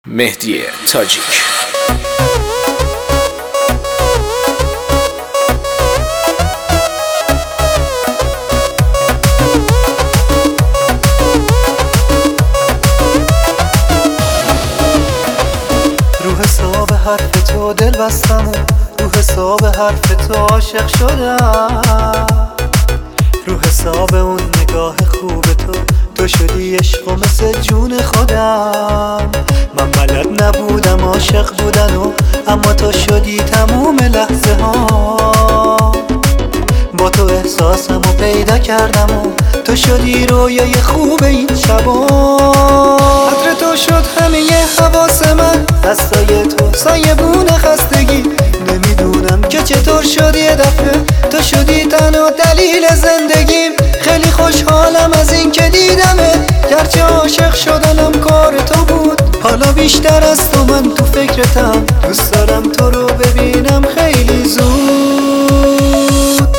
مهدی تاجیک. رو حساب حرف تو دل بستم و رو حساب حرف تو عاشق شدم. رو حساب اون نگاه خوب تو شدی عشق و مثل جون خودم. من بلد نبودم عاشق بودن اما تو شدی تموم لحظه ها. با تو احساسم و پیدا کردم و تو شدی رویای خوب این شبا. عطر تو شد همه حواس من، دستای تو سایبون خستگی. نمیدونم که چطور شدی یه دفعه تو شدی تنها دلیل زندگیم. خیلی خوشحالم از این که دیدمت، گرچه عاشق شدنم کار تو بود. حالا بیشتر از تو من تو فکرتم، دوست دارم تو رو ببینم خیلی زود.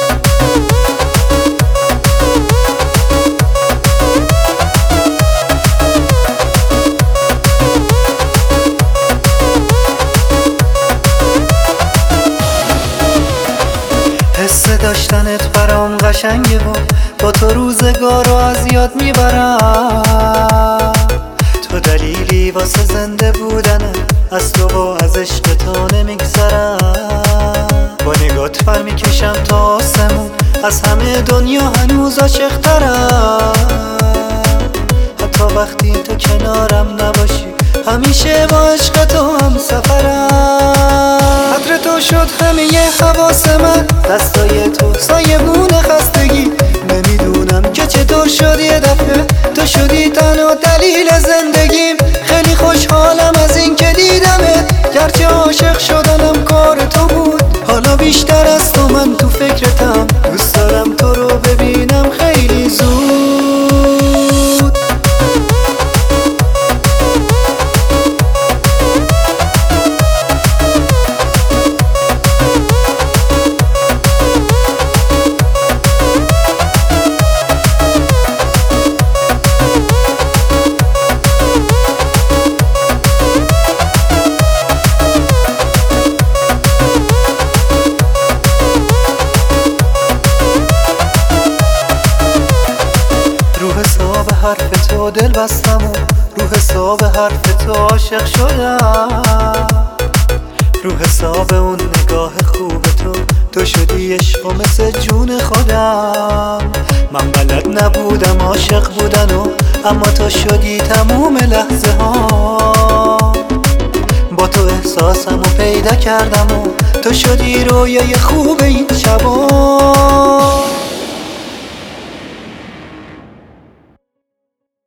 حس داشتنت برام قشنگه و با تو روزگار رو از یاد میبرم. تو دلیلی واسه زنده بودنم، از تو و از عشق تو نمیگذرم. با نگات فر میکشم تا آسمون، از همه دنیا هنوز عاشق‌ترم. حتی وقتی تو کنارم نباشی، همیشه با عشق تو هم سفرم. عطر تو شد همه حواس من، دستای تو سایبون خستگی. نمیدونم که چطور شد یه دفعه تو شدی تنها دلیل زندگیم. خیلی خوشحالم از این که دیدمت، گرچه عاشق شدنم کار تو بود. حالا بیشتر از تو من تو فکرتم، دوست دارم تو رو ببینم خیلی زود. رو حساب حرف تو دل بستم و رو حساب حرف تو عاشق شدم. رو حساب اون نگاه خوب تو شدی عشق و مثل جون خودم. من بلد نبودم عاشق بودن اما تو شدی تموم لحظه ها. با تو احساسم و پیدا کردم و تو شدی رویای خوب این شبا.